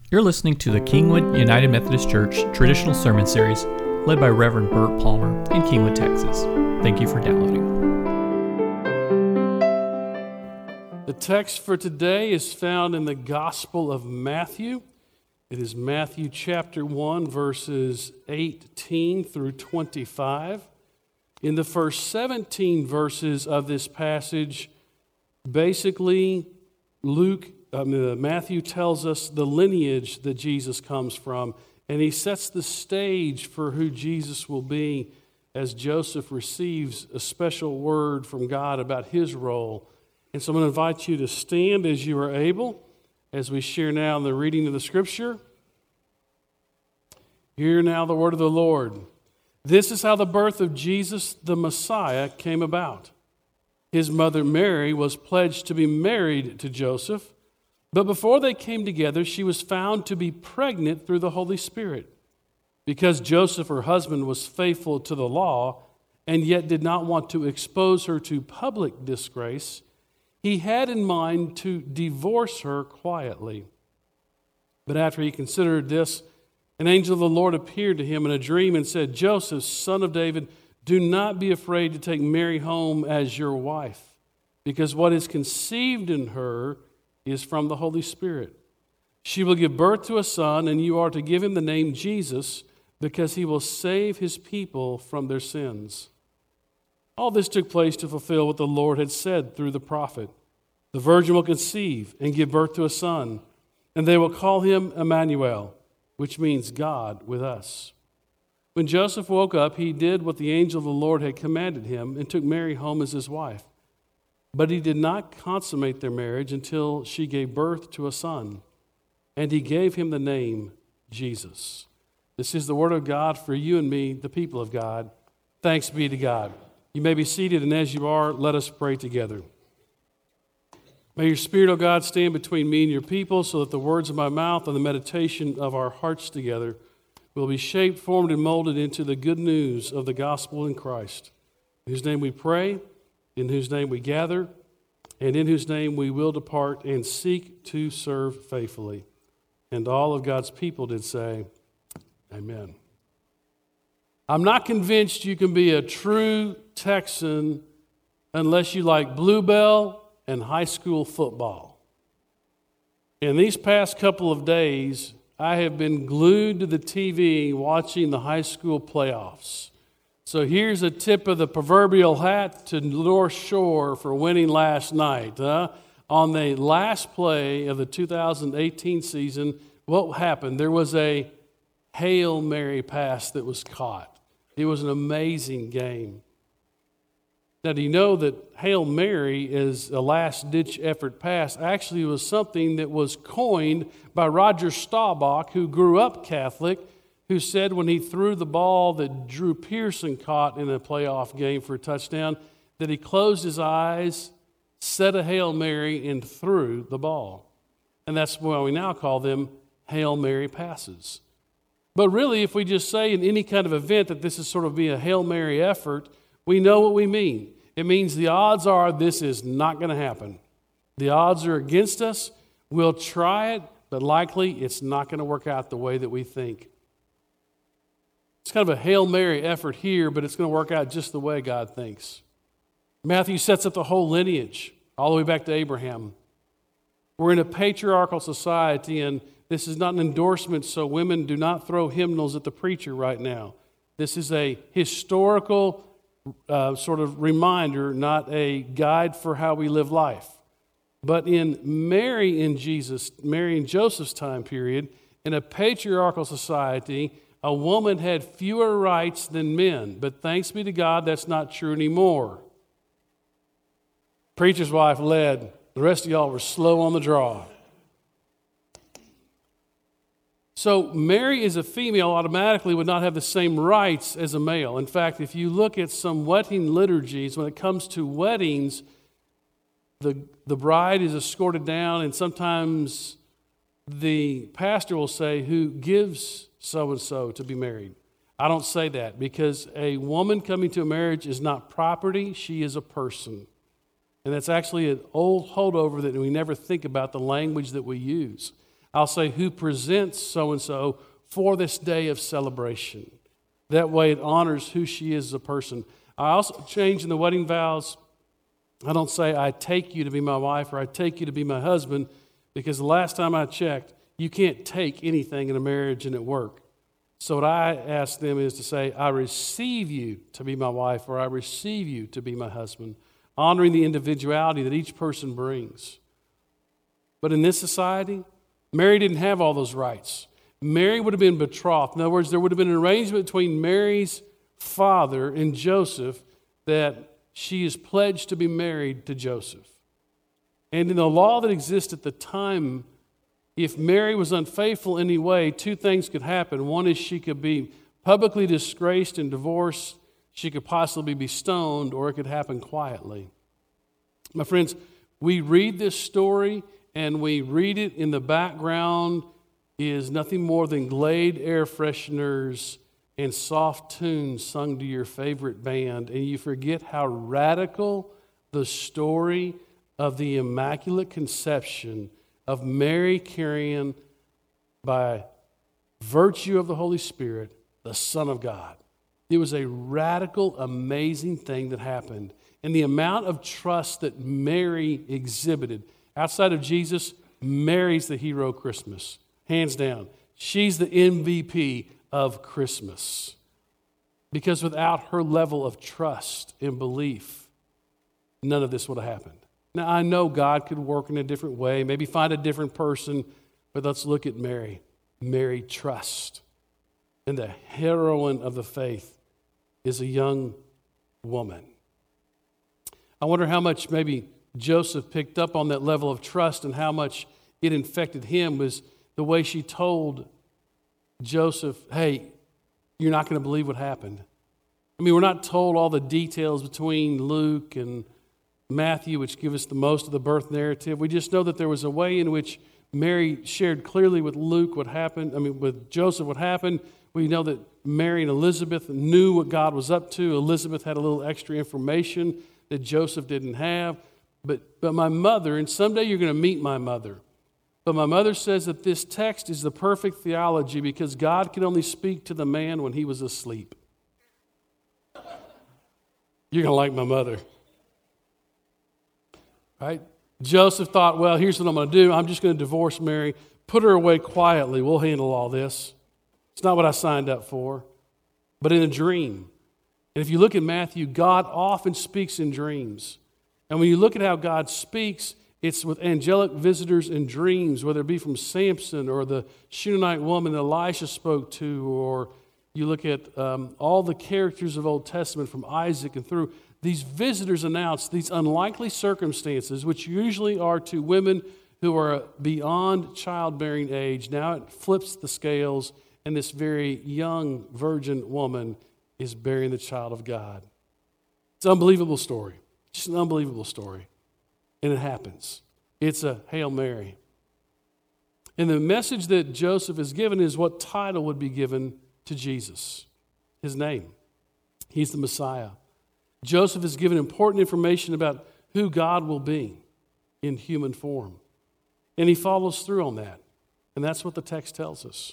You're listening to the Kingwood United Methodist Church Traditional Sermon Series led by Reverend Burt Palmer in Kingwood, Texas. Thank you for downloading. The text for today is found in the Gospel of Matthew. It is Matthew chapter 1, verses 18 through 25. In the first 17 verses of this passage, basically, Matthew tells us the lineage that Jesus comes from, and he sets the stage for who Jesus will be as Joseph receives a special word from God about his role. And so I'm going to invite you to stand as you are able as we share now in the reading of the Scripture. Hear now the word of the Lord. This is how the birth of Jesus the Messiah came about. His mother Mary was pledged to be married to Joseph, but before they came together, she was found to be pregnant through the Holy Spirit. Because Joseph, her husband, was faithful to the law and yet did not want to expose her to public disgrace, he had in mind to divorce her quietly. But after he considered this, an angel of the Lord appeared to him in a dream and said, Joseph, son of David, do not be afraid to take Mary home as your wife, because what is conceived in her is from the Holy Spirit. She will give birth to a son, and you are to give him the name Jesus, because he will save his people from their sins. All this took place to fulfill what the Lord had said through the prophet. The virgin will conceive and give birth to a son, and they will call him Emmanuel, which means God with us. When Joseph woke up, he did what the angel of the Lord had commanded him and took Mary home as his wife. But he did not consummate their marriage until she gave birth to a son, and he gave him the name Jesus. This is the word of God for you and me, the people of God. Thanks be to God. You may be seated, and as you are, let us pray together. May your Spirit, O God, stand between me and your people so that the words of my mouth and the meditation of our hearts together will be shaped, formed, and molded into the good news of the gospel in Christ, in whose name we pray, in whose name we gather, and in whose name we will depart and seek to serve faithfully. And all of God's people did say, Amen. I'm not convinced you can be a true Texan unless you like Bluebell and high school football. In these past couple of days, I have been glued to the TV watching the high school playoffs. So here's a tip of the proverbial hat to North Shore for winning last night. On the last play of the 2018 season, what happened? There was a Hail Mary pass that was caught. It was an amazing game. Now, do you know that Hail Mary is a last-ditch effort pass? Actually, it was something that was coined by Roger Staubach, who grew up Catholic, who said when he threw the ball that Drew Pearson caught in a playoff game for a touchdown, that he closed his eyes, said a Hail Mary, and threw the ball. And that's why we now call them Hail Mary passes. But really, if we just say in any kind of event that this is sort of be a Hail Mary effort, we know what we mean. It means the odds are this is not going to happen. The odds are against us. We'll try it, but likely it's not going to work out the way that we think. It's kind of a Hail Mary effort here, but it's going to work out just the way God thinks. Matthew sets up the whole lineage, all the way back to Abraham. We're in a patriarchal society, and this is not an endorsement, so women do not throw hymnals at the preacher right now. This is a historical sort of reminder, not a guide for how we live life. But in Mary and Joseph's time period, in a patriarchal society, a woman had fewer rights than men. But thanks be to God, that's not true anymore. Preacher's wife led. The rest of y'all were slow on the draw. So Mary as a female automatically would not have the same rights as a male. In fact, if you look at some wedding liturgies, when it comes to weddings, the bride is escorted down, and sometimes the pastor will say, who gives so-and-so to be married? I don't say that, because a woman coming to a marriage is not property, she is a person. And that's actually an old holdover that we never think about the language that we use. I'll say who presents so-and-so for this day of celebration. That way it honors who she is as a person. I also change in the wedding vows. I don't say I take you to be my wife or I take you to be my husband, because the last time I checked, you can't take anything in a marriage and at work. So what I ask them is to say, I receive you to be my wife or I receive you to be my husband, honoring the individuality that each person brings. But in this society, Mary didn't have all those rights. Mary would have been betrothed. In other words, there would have been an arrangement between Mary's father and Joseph that she is pledged to be married to Joseph. And in the law that existed at the time, if Mary was unfaithful in any way, two things could happen. One is she could be publicly disgraced and divorced. She could possibly be stoned, or it could happen quietly. My friends, we read this story and we read it in the background is nothing more than Glade air fresheners and soft tunes sung to your favorite band, and you forget how radical the story of the Immaculate Conception of Mary carrying, by virtue of the Holy Spirit, the Son of God. It was a radical, amazing thing that happened. And the amount of trust that Mary exhibited. Outside of Jesus, Mary's the hero of Christmas. Hands down. She's the MVP of Christmas. Because without her level of trust and belief, none of this would have happened. Now, I know God could work in a different way, maybe find a different person, but let's look at Mary. Mary trust. And the heroine of the faith is a young woman. I wonder how much maybe Joseph picked up on that level of trust and how much it infected him was the way she told Joseph, hey, you're not going to believe what happened. I mean, we're not told all the details between Luke and Matthew, which give us the most of the birth narrative. We just know that there was a way in which Mary shared clearly with Luke what happened, with Joseph what happened. We know that Mary and Elizabeth knew what God was up to. Elizabeth had a little extra information that Joseph didn't have. But my mother, and someday you're going to meet my mother, but my mother says that this text is the perfect theology because God could only speak to the man when he was asleep. You're going to like my mother. Right? Joseph thought, well, here's what I'm going to do. I'm just going to divorce Mary, put her away quietly. We'll handle all this. It's not what I signed up for. But in a dream. And if you look at Matthew, God often speaks in dreams. And when you look at how God speaks, it's with angelic visitors in dreams, whether it be from Samson or the Shunammite woman that Elisha spoke to, or you look at all the characters of Old Testament from Isaac and through. These visitors announce these unlikely circumstances, which usually are to women who are beyond childbearing age. Now it flips the scales, and this very young virgin woman is bearing the child of God. It's an unbelievable story. Just an unbelievable story. And it happens. It's a Hail Mary. And the message that Joseph is given is what title would be given to Jesus. His name. He's the Messiah. Joseph is given important information about who God will be in human form. And he follows through on that. And that's what the text tells us.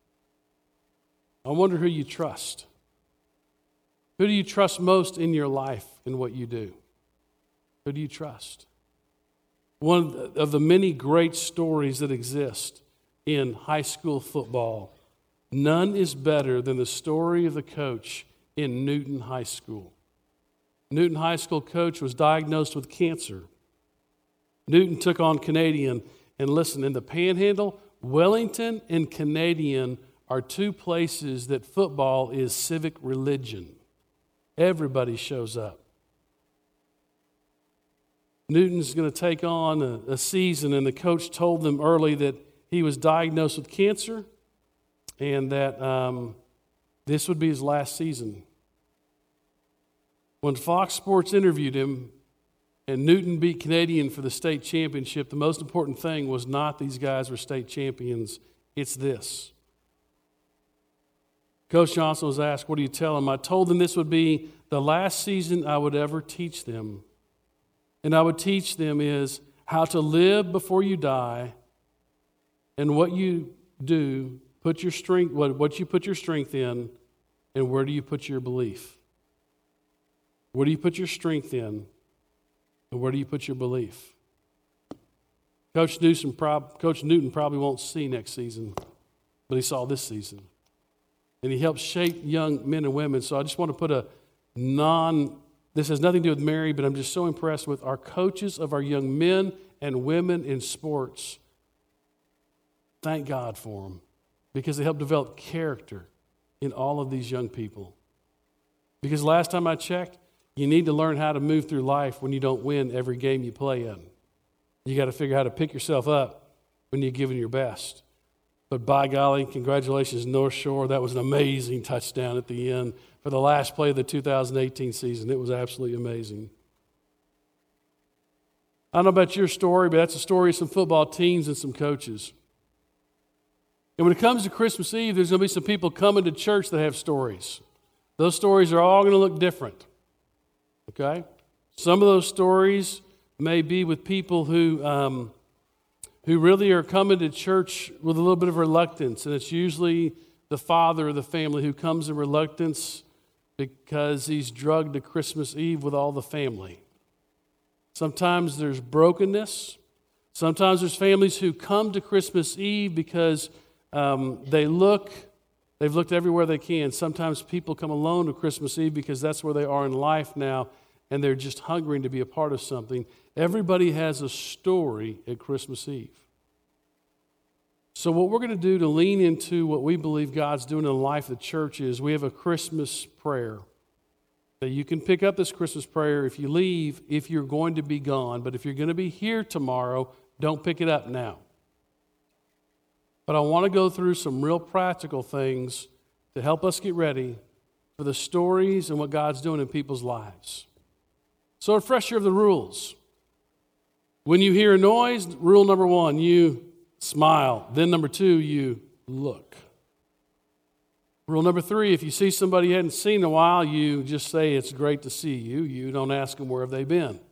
I wonder who you trust. Who do you trust most in your life in what you do? Who do you trust? One of the many great stories that exist in high school football, none is better than the story of the coach in Newton High School. Newton High School coach was diagnosed with cancer. Newton took on Canadian, and listen, in the Panhandle, Wellington and Canadian are two places that football is civic religion. Everybody shows up. Newton's going to take on a season, and the coach told them early that he was diagnosed with cancer and that this would be his last season. When Fox Sports interviewed him and Newton beat Canadian for the state championship, the most important thing was not these guys were state champions, it's this. Coach Johnson was asked, what do you tell them? I told them this would be the last season I would ever teach them. And I would teach them is how to live before you die and what you do, put your strength, what you put your strength in, and where do you put your belief? Where do you put your strength in, and where do you put your belief? Coach Newton probably won't see next season, but he saw this season. And he helps shape young men and women. So I just want to put this has nothing to do with Mary, but I'm just so impressed with our coaches of our young men and women in sports. Thank God for them, because they help develop character in all of these young people. Because last time I checked, you need to learn how to move through life when you don't win every game you play in. You got to figure out how to pick yourself up when you're giving your best. But by golly, congratulations, North Shore. That was an amazing touchdown at the end for the last play of the 2018 season. It was absolutely amazing. I don't know about your story, but that's a story of some football teams and some coaches. And when it comes to Christmas Eve, there's going to be some people coming to church that have stories. Those stories are all going to look different. Okay? Some of those stories may be with people who really are coming to church with a little bit of reluctance, and it's usually the father of the family who comes in reluctance because he's drugged to Christmas Eve with all the family. Sometimes there's brokenness. Sometimes there's families who come to Christmas Eve because they've looked everywhere they can. Sometimes people come alone to Christmas Eve because that's where they are in life now, and they're just hungering to be a part of something. Everybody has a story at Christmas Eve. So what we're going to do to lean into what we believe God's doing in the life of the church is we have a Christmas prayer. That you can pick up this Christmas prayer if you leave, if you're going to be gone. But if you're going to be here tomorrow, don't pick it up now. But I want to go through some real practical things to help us get ready for the stories and what God's doing in people's lives. So a refresher of the rules. When you hear a noise, rule number 1, you smile. Then number 2, you look. Rule number 3, if you see somebody you hadn't seen in a while, you just say, it's great to see you. You don't ask them where have they been.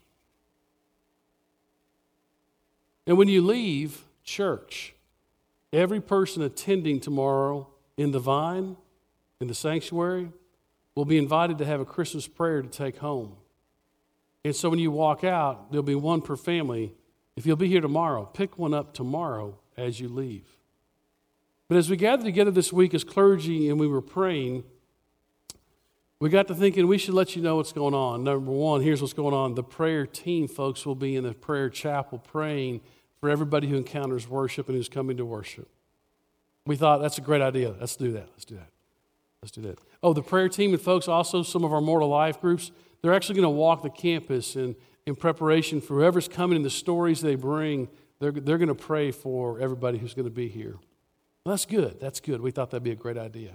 And when you leave church, every person attending tomorrow in the Vine, in the sanctuary, will be invited to have a Christmas prayer to take home. And so when you walk out, there'll be one per family. If you'll be here tomorrow, pick one up tomorrow as you leave. But as we gathered together this week as clergy and we were praying, we got to thinking we should let you know what's going on. Number 1, here's what's going on. The prayer team folks will be in the prayer chapel praying for everybody who encounters worship and who's coming to worship. We thought that's a great idea. Let's do that. Oh, the prayer team and folks, also some of our More to Life groups, they're actually going to walk the campus and in preparation for whoever's coming and the stories they bring, they're going to pray for everybody who's going to be here. Well, that's good. We thought that'd be a great idea.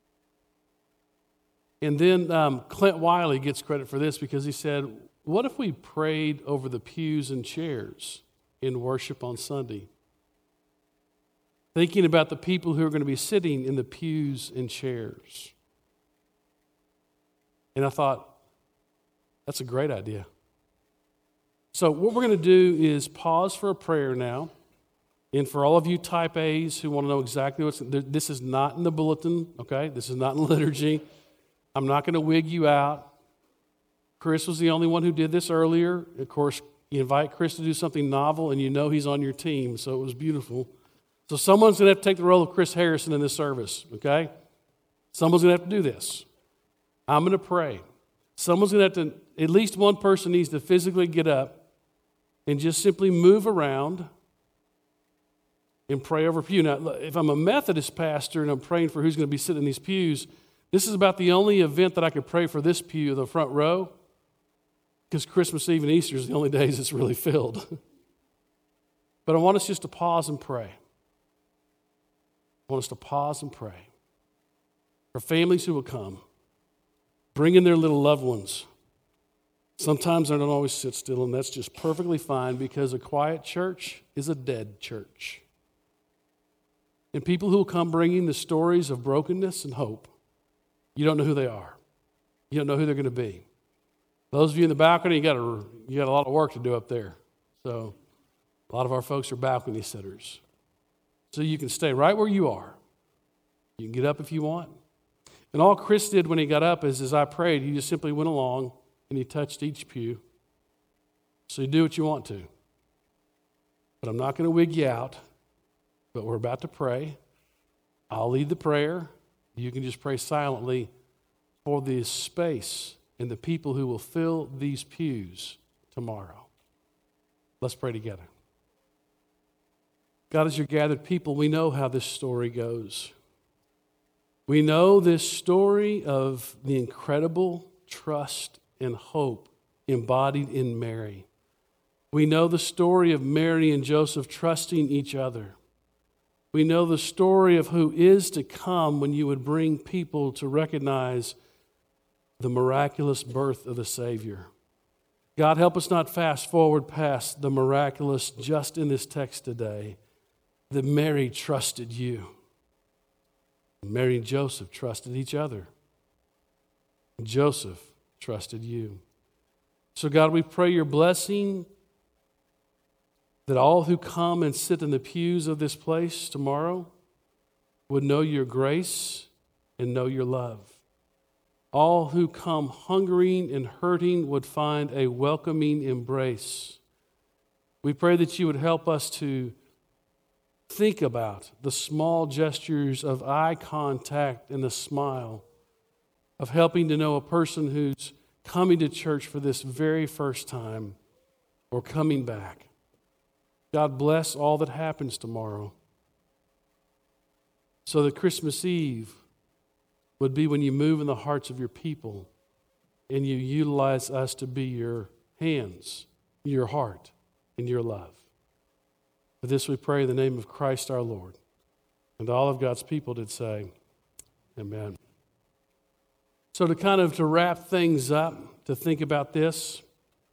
And then Clint Wiley gets credit for this because he said, what if we prayed over the pews and chairs in worship on Sunday? Thinking about the people who are going to be sitting in the pews and chairs. And I thought, that's a great idea. So what we're going to do is pause for a prayer now. And for all of you type A's who want to know exactly this is not in the bulletin, okay? This is not in liturgy. I'm not going to wig you out. Chris was the only one who did this earlier. Of course, you invite Chris to do something novel, and you know he's on your team, so it was beautiful. So someone's going to have to take the role of Chris Harrison in this service, okay? Someone's going to have to do this. I'm going to pray. Someone's going to have to, at least one person needs to physically get up and just simply move around and pray over a pew. Now, if I'm a Methodist pastor and I'm praying for who's going to be sitting in these pews, this is about the only event that I could pray for this pew, the front row, because Christmas Eve and Easter is the only days it's really filled. But I want us just to pause and pray. I want us to pause and pray for families who will come, bring in their little loved ones. Sometimes they don't always sit still, and that's just perfectly fine because a quiet church is a dead church. And people who will come bringing the stories of brokenness and hope, you don't know who they are. You don't know who they're going to be. Those of you in the balcony, you got a lot of work to do up there. So a lot of our folks are balcony sitters. so you can stay right where you are. You can get up if you want. And all Chris did when he got up is, as I prayed, he just simply went along and he touched each pew. So you do what you want to. But I'm not going to wig you out. But we're about to pray. I'll lead the prayer. You can just pray silently for the space and the people who will fill these pews tomorrow. Let's pray together. God, as your gathered people, we know how this story goes. We know this story of the incredible trust and hope embodied in Mary. We know the story of Mary and Joseph trusting each other. We know the story of who is to come when you would bring people to recognize the miraculous birth of the Savior. God, help us not fast forward past the miraculous just in this text today, that Mary trusted you. Mary and Joseph trusted each other. Joseph trusted you. So God, we pray your blessing that all who come and sit in the pews of this place tomorrow would know your grace and know your love. All who come hungering and hurting would find a welcoming embrace. We pray that you would help us to think about the small gestures of eye contact and the smile, of helping to know a person who's coming to church for this very first time or coming back. God, bless all that happens tomorrow so that Christmas Eve would be when you move in the hearts of your people and you utilize us to be your hands, your heart, and your love. For this we pray in the name of Christ our Lord. And all of God's people did say, amen. So to wrap things up, to think about this,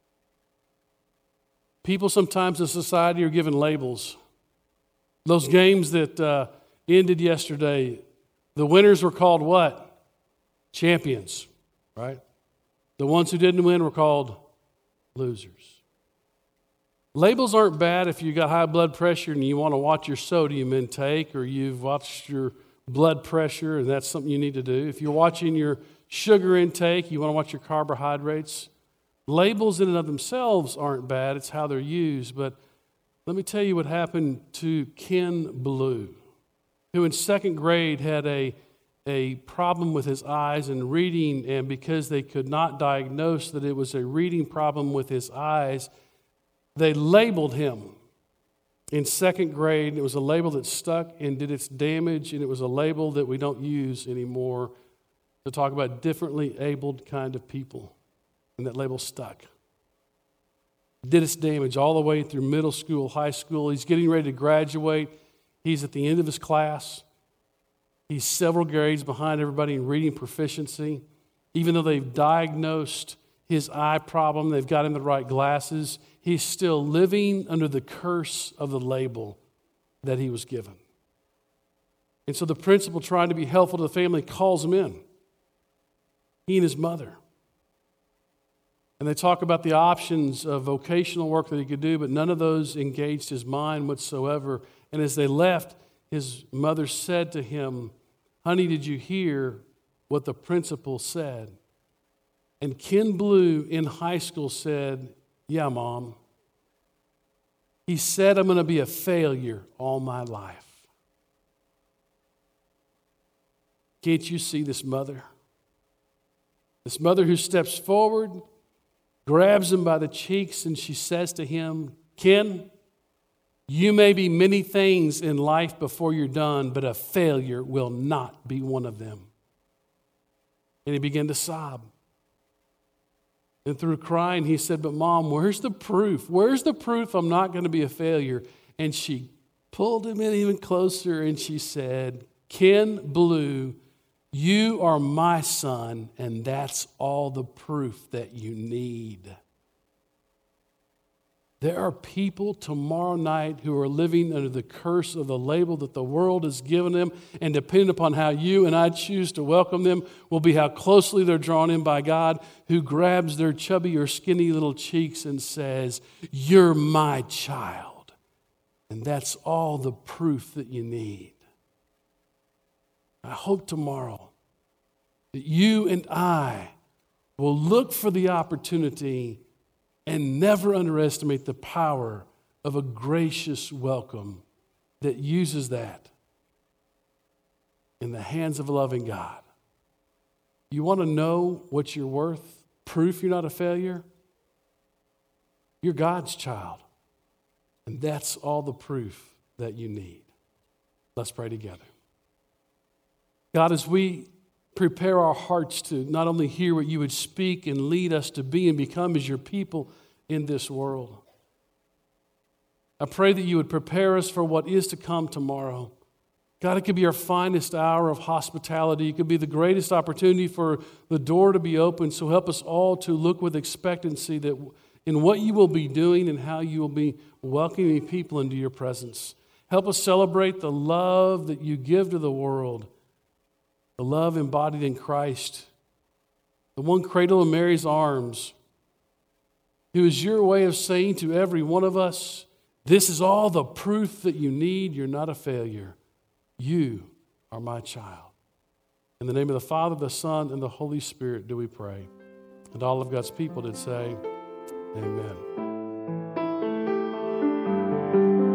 people sometimes in society are given labels. Those games that ended yesterday, the winners were called what? Champions, right? The ones who didn't win were called losers. Labels aren't bad if you got high blood pressure and you want to watch your sodium intake, or you've watched your blood pressure and that's something you need to do. If you're watching your sugar intake, you want to watch your carbohydrates. Labels in and of themselves aren't bad, it's how they're used. But let me tell you what happened to Ken Blue, who in second grade had a problem with his eyes and reading, and because they could not diagnose that it was a reading problem with his eyes, they labeled him in second grade. It was a label that stuck and did its damage, and it was a label that we don't use anymore to talk about differently abled kind of people. And that label stuck. Did its damage all the way through middle school, high school. He's getting ready to graduate. He's at the end of his class. He's several grades behind everybody in reading proficiency. Even though they've diagnosed his eye problem, they've got him the right glasses, he's still living under the curse of the label that he was given. And so the principal, trying to be helpful to the family, calls him in. He and his mother. And they talk about the options of vocational work that he could do, but none of those engaged his mind whatsoever. And as they left, his mother said to him, "Honey, did you hear what the principal said?" And Ken Blue in high school said, "Yeah, Mom. He said I'm going to be a failure all my life." Can't you see this mother? This mother who steps forward, grabs him by the cheeks, and she says to him, "Ken, you may be many things in life before you're done, but a failure will not be one of them." And he began to sob. And through crying, he said, "But Mom, where's the proof? Where's the proof I'm not going to be a failure?" And she pulled him in even closer and she said, "Ken Blue, you are my son, and that's all the proof that you need." There are people tomorrow night who are living under the curse of the label that the world has given them, and depending upon how you and I choose to welcome them will be how closely they're drawn in by God, who grabs their chubby or skinny little cheeks and says, "You're my child. And that's all the proof that you need. I hope tomorrow that you and I will look for the opportunity and never underestimate the power of a gracious welcome that uses that in the hands of a loving God. You want to know what you're worth? Proof you're not a failure? You're God's child. And that's all the proof that you need. Let's pray together. God, as we prepare our hearts to not only hear what you would speak and lead us to be and become as your people in this world, I pray that you would prepare us for what is to come tomorrow. God, it could be our finest hour of hospitality. It could be the greatest opportunity for the door to be opened. So help us all to look with expectancy that in what you will be doing and how you will be welcoming people into your presence. Help us celebrate the love that you give to the world, the love embodied in Christ, the one cradled in Mary's arms, who is your way of saying to every one of us, this is all the proof that you need. You're not a failure. You are my child. In the name of the Father, the Son, and the Holy Spirit do we pray. And all of God's people did say, amen.